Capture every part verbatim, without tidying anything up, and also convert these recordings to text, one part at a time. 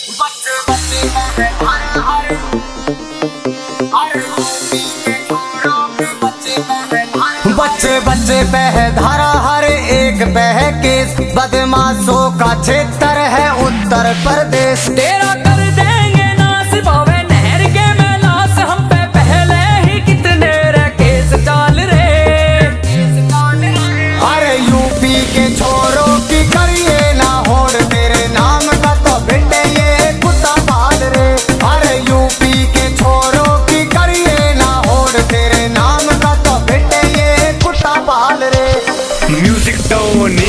बच्चे बच्चे पे है धारा, हर एक पे है केस। बदमाशों का क्षेत्र है उत्तर प्रदेश। तेरा कर देंगे नाश भावे नहर के मैलास, हम पे पहले ही कितने रे केस डाल रे। अरे यूपी के छोरों की करिए ना होड़, तेरे नाम का तो बेटे ये कुत्ता पाल रे। अरे यूपी के छोरों की करिए ना होड़, तेरे नाम का तो बेटे ये कुत्ता पाल रे। Music Tony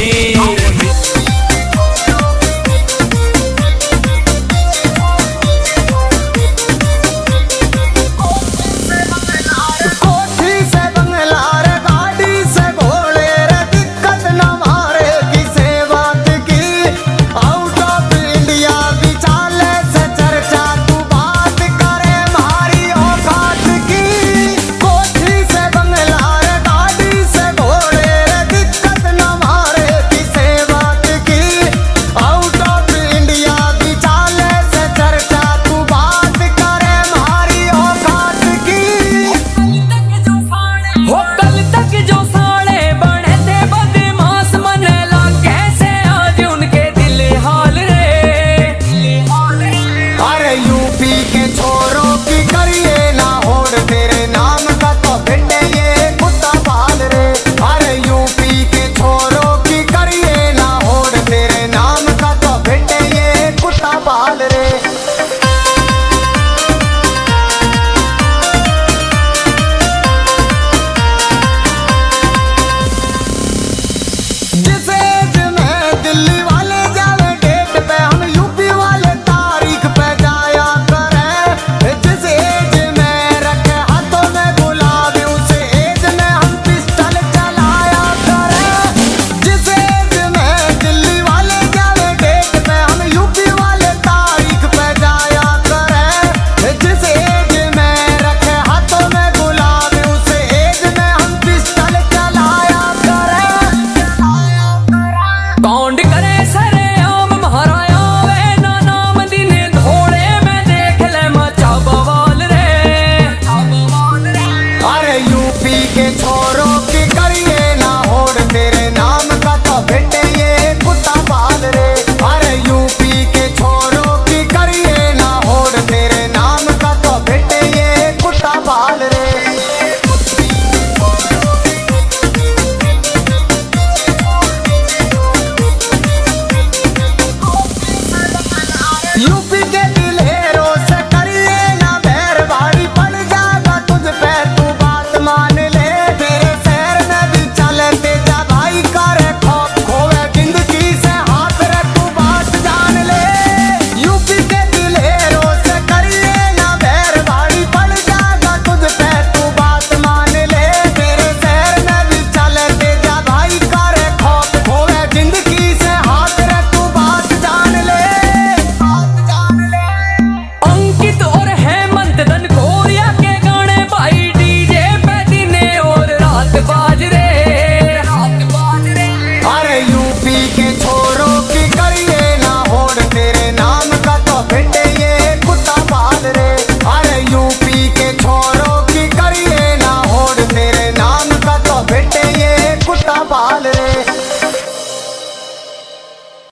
You